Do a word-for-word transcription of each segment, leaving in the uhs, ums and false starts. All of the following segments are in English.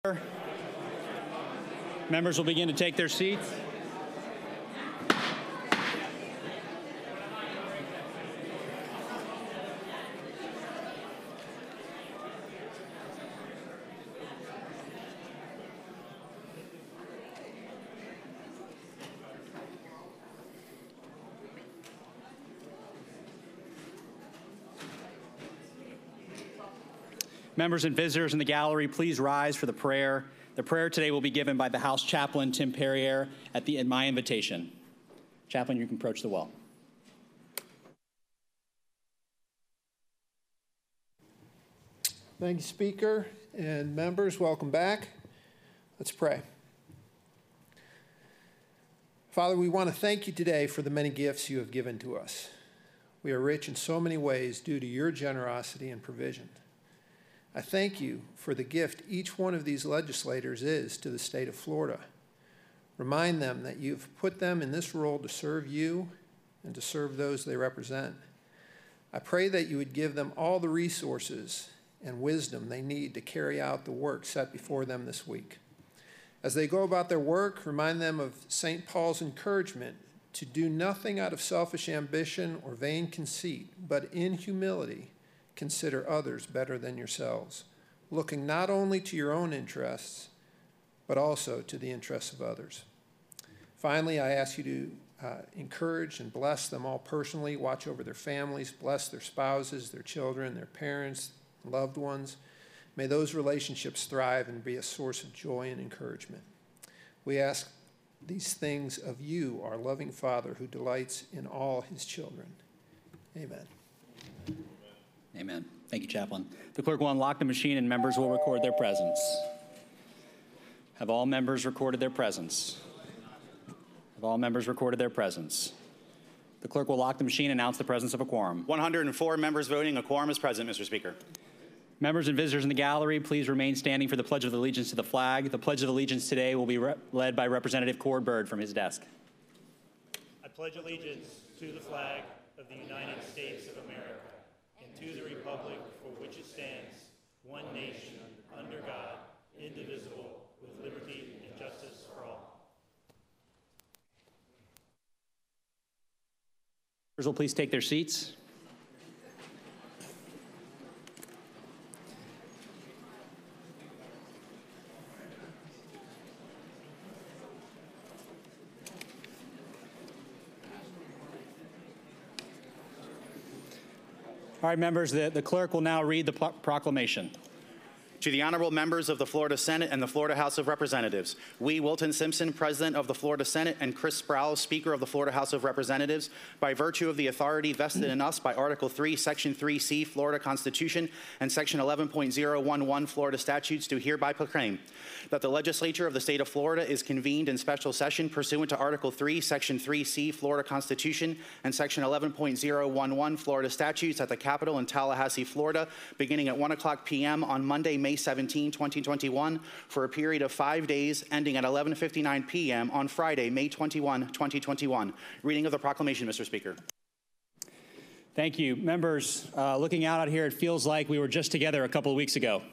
Members will begin to take their seats. Members and visitors in the gallery, please rise for the prayer. The prayer today will be given by the House Chaplain, Tim Perrier, at, the, at my invitation. Chaplain, you can approach the well. Thank you, Speaker and members. Welcome back. Let's pray. Father, we want to thank you today for the many gifts you have given to us. We are rich in so many ways due to your generosity and provision. I thank you for the gift each one of these legislators is to the state of Florida. Remind them that you've put them in this role to serve you and to serve those they represent. I pray that you would give them all the resources and wisdom they need to carry out the work set before them this week. As they go about their work, remind them of Saint Paul's encouragement to do nothing out of selfish ambition or vain conceit, but in humility, consider others better than yourselves, looking not only to your own interests, but also to the interests of others. Finally, I ask you to uh, encourage and bless them all personally, watch over their families, bless their spouses, their children, their parents, loved ones. May those relationships thrive and be a source of joy and encouragement. We ask these things of you, our loving Father, who delights in all his children. Amen. Amen. Thank you, Chaplain. The clerk will unlock the machine and members will record their presence. Have all members recorded their presence? Have all members recorded their presence? The clerk will lock the machine and announce the presence of a quorum. one hundred four members voting. A quorum is present, Mister Speaker. Members and visitors in the gallery, please remain standing for the Pledge of Allegiance to the flag. The Pledge of Allegiance today will be led by Representative Cord Bird from his desk. I pledge allegiance to the flag of the United States of America, to the republic for which it stands, one nation, under God, indivisible, with liberty and justice for all. Members will please take their seats. All right, members, the, the clerk will now read the pro- proclamation. To the honorable members of the Florida Senate and the Florida House of Representatives, we, Wilton Simpson, President of the Florida Senate, and Chris Sproul, Speaker of the Florida House of Representatives, by virtue of the authority vested in us by Article three, Section three C, Florida Constitution, and Section eleven point oh one one Florida Statutes, do hereby proclaim that the legislature of the state of Florida is convened in special session pursuant to Article three, Section three C, Florida Constitution, and Section eleven point oh one one Florida Statutes at the Capitol in Tallahassee, Florida, beginning at one o'clock p m on Monday, May seventeenth, twenty twenty-one, for a period of five days, ending at eleven fifty-nine p m on Friday, May twenty-first, twenty twenty-one. Reading of the proclamation, Mister Speaker. Thank you. Members, uh, looking out out here, it feels like we were just together a couple of weeks ago.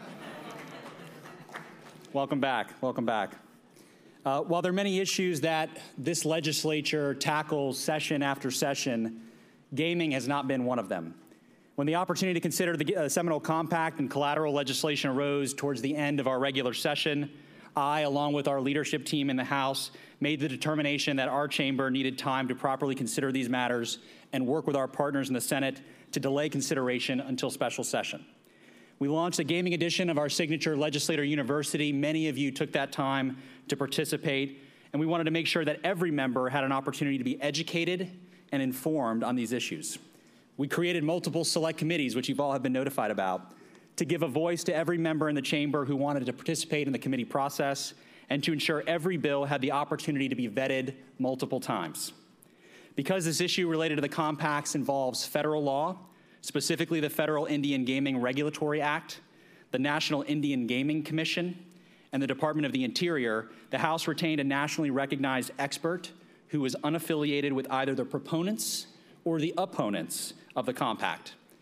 Welcome back. Welcome back. Uh, while there are many issues that this legislature tackles session after session, gaming has not been one of them. When the opportunity to consider the uh, Seminole Compact and collateral legislation arose towards the end of our regular session, I, along with our leadership team in the House, made the determination that our chamber needed time to properly consider these matters and work with our partners in the Senate to delay consideration until special session. We launched a gaming edition of our signature Legislator University. Many of you took that time to participate, and we wanted to make sure that every member had an opportunity to be educated and informed on these issues. We created multiple select committees, which you've all have been notified about, to give a voice to every member in the chamber who wanted to participate in the committee process and to ensure every bill had the opportunity to be vetted multiple times. Because this issue related to the compacts involves federal law, specifically the Federal Indian Gaming Regulatory Act, the National Indian Gaming Commission, and the Department of the Interior, the House retained a nationally recognized expert who was unaffiliated with either the proponents or the opponents of the compact.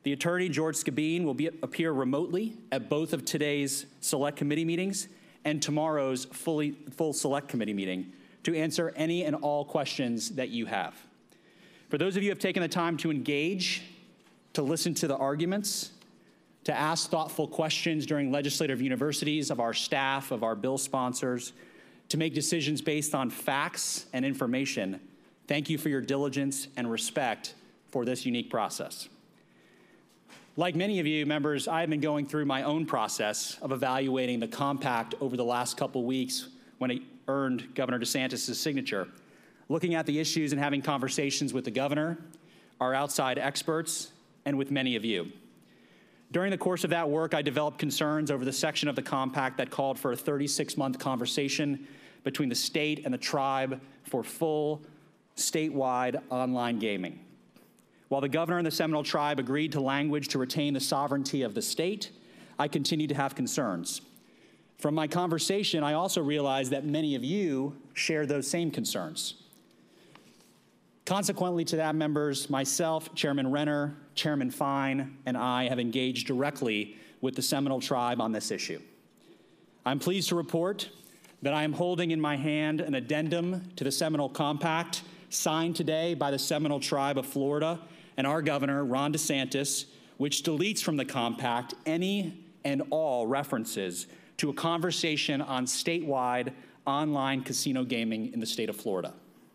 The attorney, George Skabeen, will be, appear remotely at both of today's Select Committee meetings and tomorrow's fully, full Select Committee meeting to answer any and all questions that you have. For those of you who have taken the time to engage, to listen to the arguments, to ask thoughtful questions during legislative universities of our staff, of our bill sponsors, to make decisions based on facts and information, thank you for your diligence and respect for this unique process. Like many of you members, I have been going through my own process of evaluating the compact over the last couple weeks when it earned Governor DeSantis' signature, looking at the issues and having conversations with the governor, our outside experts, and with many of you. During the course of that work, I developed concerns over the section of the compact that called for a thirty-six month conversation between the state and the tribe for full statewide online gaming. While the governor and the Seminole tribe agreed to language to retain the sovereignty of the state, I continued to have concerns. From my conversation, I also realized that many of you share those same concerns. Consequently to that, members, myself, Chairman Renner, Chairman Fine, and I have engaged directly with the Seminole tribe on this issue. I'm pleased to report that I am holding in my hand an addendum to the Seminole Compact signed today by the Seminole tribe of Florida and our governor, Ron DeSantis, which deletes from the compact any and all references to a conversation on statewide online casino gaming in the state of Florida.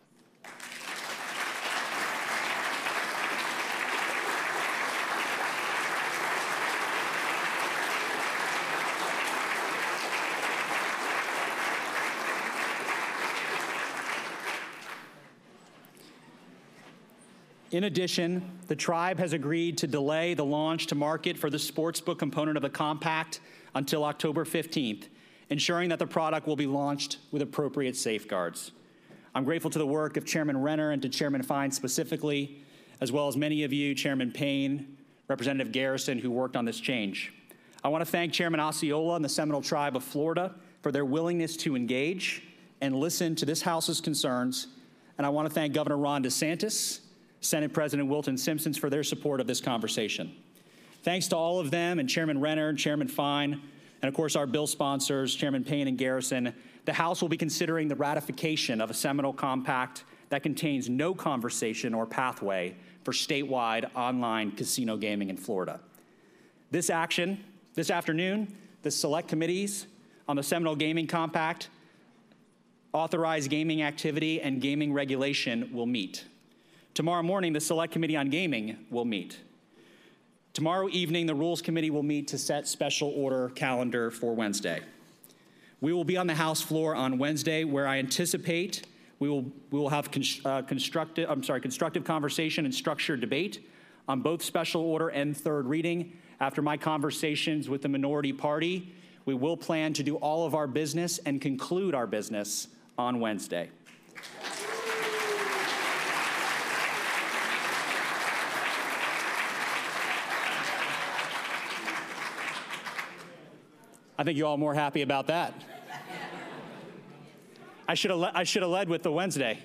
In addition, the tribe has agreed to delay the launch to market for the sportsbook component of the compact until October fifteenth, ensuring that the product will be launched with appropriate safeguards. I'm grateful to the work of Chairman Renner and to Chairman Fine specifically, as well as many of you, Chairman Payne, Representative Garrison, who worked on this change. I want to thank Chairman Osceola and the Seminole Tribe of Florida for their willingness to engage and listen to this House's concerns, and I want to thank Governor Ron DeSantis, Senate President Wilton Simpson for their support of this conversation. Thanks to all of them and Chairman Renner and Chairman Fine, and of course our bill sponsors, Chairman Payne and Garrison, the House will be considering the ratification of a Seminole Compact that contains no conversation or pathway for statewide online casino gaming in Florida. This action, this afternoon, the select committees on the Seminole Gaming Compact, authorized gaming activity and gaming regulation will meet. Tomorrow morning, the Select Committee on Gaming will meet. Tomorrow evening, the Rules Committee will meet to set special order calendar for Wednesday. We will be on the House floor on Wednesday, where I anticipate we will, we will have con uh, constructive, I'm sorry, constructive conversation and structured debate on both special order and third reading. After my conversations with the minority party, we will plan to do all of our business and conclude our business on Wednesday. I think you all are more happy about that. I should have I should have led with the Wednesday.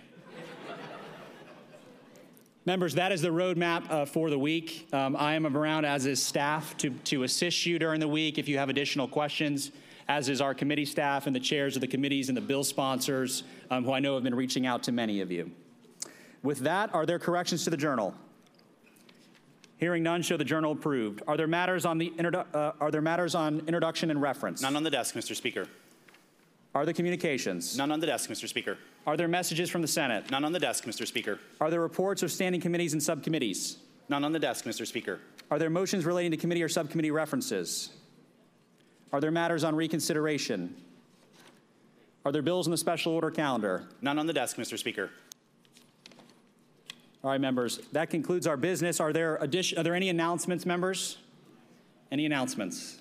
Members, that is the roadmap uh, for the week. Um, I am around, as is staff, to, to assist you during the week if you have additional questions, as is our committee staff and the chairs of the committees and the bill sponsors, um, who I know have been reaching out to many of you. With that, are there corrections to the journal? Hearing none, show the journal approved. Are there matters on the uh, are there matters on introduction and reference? None on the desk, Mister Speaker. Are there communications? None on the desk, Mister Speaker. Are there messages from the Senate? None on the desk, Mister Speaker. Are there reports of standing committees and subcommittees? None on the desk, Mister Speaker. Are there motions relating to committee or subcommittee references? Are there matters on reconsideration? Are there bills in the special order calendar? None on the desk, Mister Speaker. All right, members, that concludes our business. Are there, addition, are there any announcements, members? Any announcements?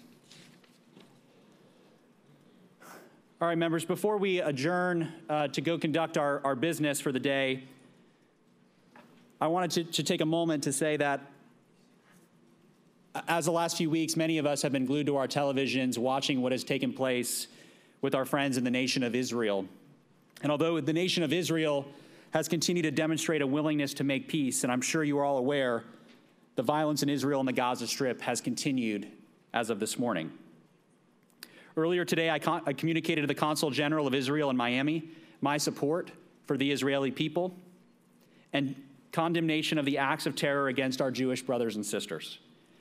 All right, members, before we adjourn uh, to go conduct our, our business for the day, I wanted to, to take a moment to say that as the last few weeks, many of us have been glued to our televisions watching what has taken place with our friends in the nation of Israel. And although the nation of Israel has continued to demonstrate a willingness to make peace, and I'm sure you are all aware, the violence in Israel and the Gaza Strip has continued as of this morning. Earlier today, I, con- I communicated to the Consul General of Israel in Miami my support for the Israeli people and condemnation of the acts of terror against our Jewish brothers and sisters.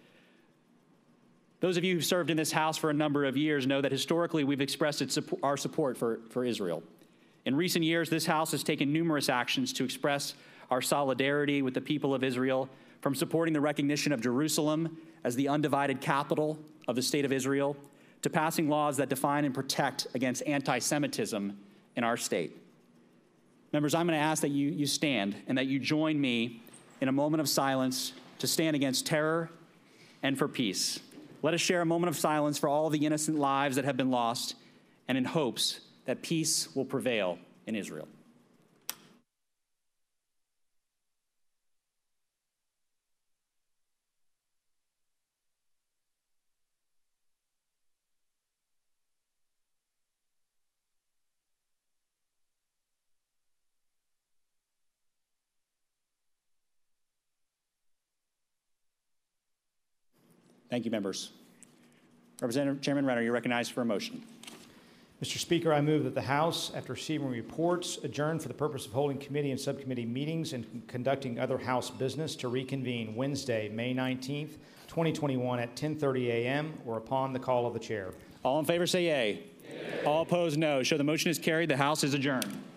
Those of you who've served in this House for a number of years know that historically we've expressed its, our support for, for Israel. In recent years, this House has taken numerous actions to express our solidarity with the people of Israel, from supporting the recognition of Jerusalem as the undivided capital of the state of Israel, to passing laws that define and protect against anti-Semitism in our state. Members, I'm going to ask that you, you stand and that you join me in a moment of silence to stand against terror and for peace. Let us share a moment of silence for all the innocent lives that have been lost and in hopes that peace will prevail in Israel. Thank you, members. Representative Chairman Renner, you're recognized for a motion. Mister Speaker, I move that the House, after receiving reports, adjourn for the purpose of holding committee and subcommittee meetings and conducting other House business to reconvene Wednesday, May nineteenth, twenty twenty-one at ten thirty a m or upon the call of the chair. All in favor say yea. Yea. All opposed no. Show the motion is carried. The House is adjourned.